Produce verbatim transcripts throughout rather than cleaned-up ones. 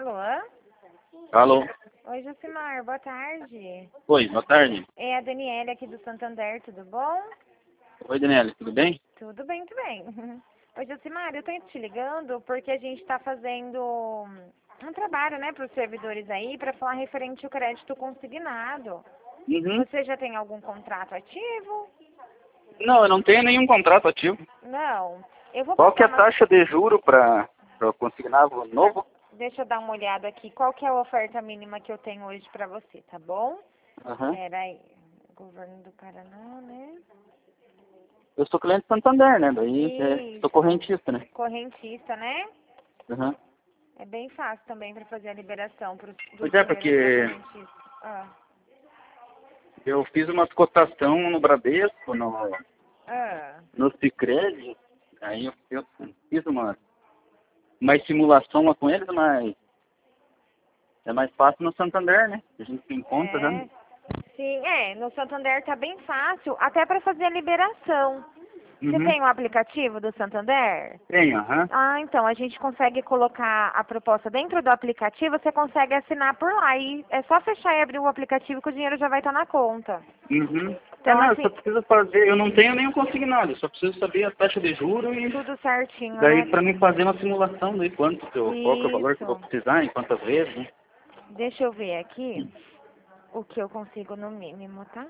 Alô? Alô? Oi, Josimar, boa tarde. Oi, boa tarde. É a Daniela aqui do Santander, tudo bom? Oi, Daniela, tudo bem? Tudo bem, tudo bem. Oi, Josimar, eu tô te ligando porque a gente tá fazendo um trabalho, né, para os servidores aí, para falar referente ao crédito consignado. Uhum. Você já tem algum contrato ativo? Não, eu não tenho nenhum contrato ativo. Não. Eu vou Qual que é passar a uma... taxa de juro para consignado novo? Deixa eu dar uma olhada aqui. Qual que é a oferta mínima que eu tenho hoje para você, tá bom? Uhum. Pera aí. Governo do Paraná, né? Eu sou cliente Santander, né? Daí é, Isso. sou correntista, né? Correntista, né? Uhum. É bem fácil também para fazer a liberação para os Pois é, porque correntistas. Ah. eu fiz uma cotação no Bradesco, no, Ah. no Sicredi, aí eu, eu fiz uma, uma simulação lá com eles, mas é mais fácil no Santander, né? A gente tem conta, É. né? Sim, é. No Santander tá bem fácil, até para fazer a liberação. Você Uhum. tem o aplicativo do Santander? Tem, aham. Ah, então, a gente consegue colocar a proposta dentro do aplicativo, você consegue assinar por lá. E é só fechar e abrir o aplicativo que o dinheiro já vai estar na conta. Uhum. É, Então, não, eu assim, só preciso fazer, eu não tenho nenhum consignado, eu só preciso saber a taxa de juros e tudo certinho, daí né? para mim fazer uma simulação daí quanto que eu, qual que é o valor que eu vou Isso. precisar, em quantas vezes, né? Deixa eu ver aqui o que eu consigo no mínimo, tá?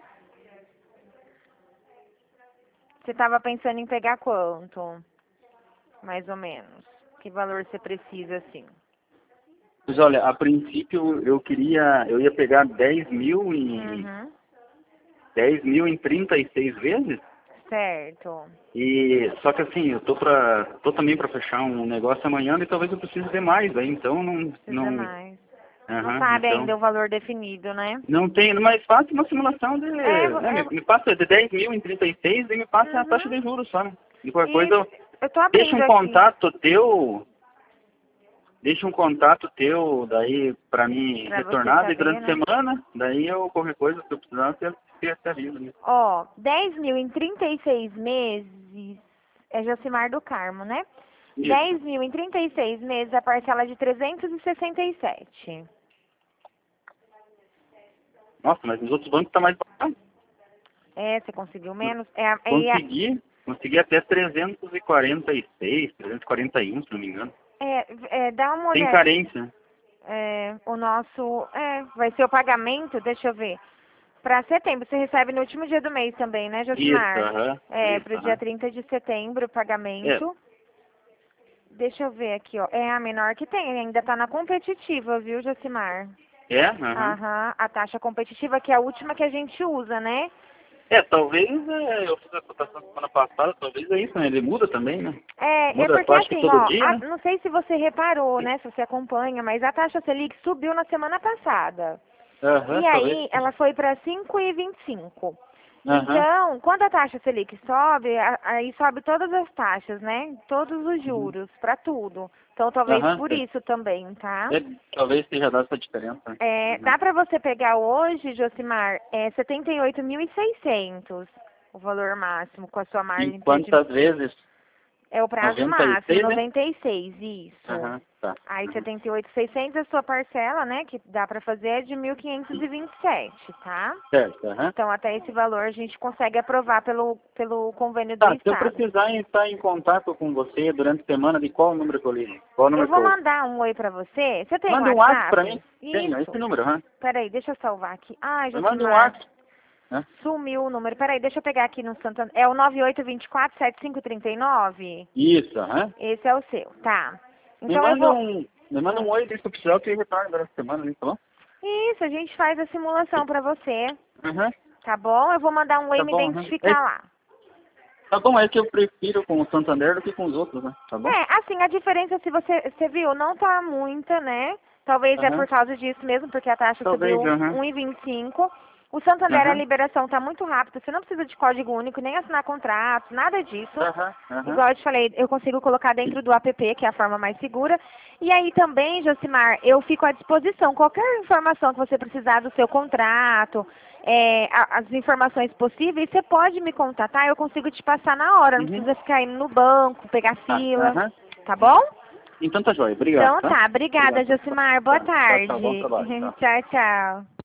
Você estava pensando em pegar quanto? Mais ou menos. Que valor você precisa, assim? Mas olha, a princípio eu queria, eu ia pegar dez mil em Uhum. dez mil em trinta e seis vezes. Certo. E só que assim, eu tô para tô também para fechar um negócio amanhã e talvez eu precise de mais, aí então não Precisa não mais. Não aham, sabe então ainda o valor definido, né? não tem, mas faça uma simulação de, É, né, me, é, me passa de dez mil em trinta e seis e me passa a taxa uhum. de juros só, né? E qualquer coisa Isso. eu Eu tô deixa abrindo um aqui. contato teu, deixa um contato teu daí pra mim Pra você retornar daí saber, durante a né? semana, daí eu qualquer coisa que eu precisar, você você te avisa, né? Ó, dez mil em trinta e seis meses, é Jacimar do Carmo, né? Isso. Dez mil em trinta e seis meses, a parcela de trezentos e sessenta e sete. Nossa, mas nos outros bancos tá mais barato. É, você conseguiu menos? É, a- é, a- Consegui, consegui até trezentos e quarenta e seis, trezentos e quarenta e um, se não me engano. é, é, dá uma Sem olhada. carência, né? É, o nosso, é, vai ser o pagamento, deixa eu ver. Para setembro, você recebe no último dia do mês também, né, Isso, Jacimar? aham, É, isso, para o dia aham. trinta de setembro, o É, pagamento. Deixa eu ver aqui, ó. É a menor que tem, ainda tá na competitiva, viu, Jacimar? é, aham. Aham, a taxa competitiva, que é a última que a gente usa, né? É, talvez, é, eu fiz a cotação semana passada, talvez é isso, né? Ele muda também, né? É, é Muda, porque eu acho que assim, todo ó, dia, a- né? não sei se você reparou, né, se você acompanha, mas a taxa Selic subiu na semana passada. Aham, E talvez. aí, ela foi para cinco e vinte e cinco. Aham. Então, quando a taxa Selic sobe, a- aí sobe todas as taxas, né? Todos os Uhum. juros, para tudo. Então, talvez Aham, por é. isso também, tá? É, talvez tenha dado essa diferença. Né? É, Uhum. dá para você pegar hoje, Josimar, é setenta e oito mil e seiscentos o valor máximo com a sua E margem predi- quantas vezes? é o prazo noventa e máximo, seis, né? noventa e seis, isso. Aham, tá. Aí Uhum. setenta e oito mil e seiscentos a sua parcela, né, que dá para fazer é de mil quinhentos e vinte e sete, tá? Certo, aham. Então até esse valor a gente consegue aprovar pelo pelo convênio do Tá, se eu estado. precisar estar em contato com você durante a semana, de qual número que eu ligo? Qual Eu número que vou eu... mandar um oi para você. Você tem Mande um WhatsApp pra WhatsApp? mim. Tenho, esse Isso. número, aham. Peraí, deixa eu salvar aqui. Ai, Me mande um Josimar. WhatsApp. Né? Sumiu o número. Peraí, deixa eu pegar aqui no Santander. É o nove oito dois quatro sete cinco três nove? Isso, aham. Esse é o seu, tá. Me Então eu manda vou... um... Me manda Ah. um oi, se eu precisar, que eu retorno durante a semana, né? Tá bom? Isso, a gente faz a simulação pra você, Aham. tá bom? Eu vou mandar um oi e Tá me bom, aham. É, identificar lá. tá bom, é que eu prefiro com o Santander do que com os outros, né? Tá bom? É, assim, a diferença, se você, você viu, não tá muita, né? Talvez é Aham. por causa disso mesmo, porque a taxa Talvez, subiu aham. um e vinte e cinco. O Santander, a Aham. liberação tá muito rápida, você não precisa de código único, nem assinar contrato, nada disso. Aham. Aham. Igual eu te falei, eu consigo colocar dentro do app, que é a forma mais segura. E aí também, Josimar, eu fico à disposição. Qualquer informação que você precisar do seu contrato, é, a- as informações possíveis, você pode me contatar, eu consigo te passar na hora. Não Uhum. precisa ficar indo no banco, pegar Tá. fila, Aham. tá bom? Então tá joia. Obrigado. Então tá, obrigada, Obrigado. Josimar. Boa Tá. tarde. Tchau, tchau, bom trabalho. Tá. Tchau, tchau.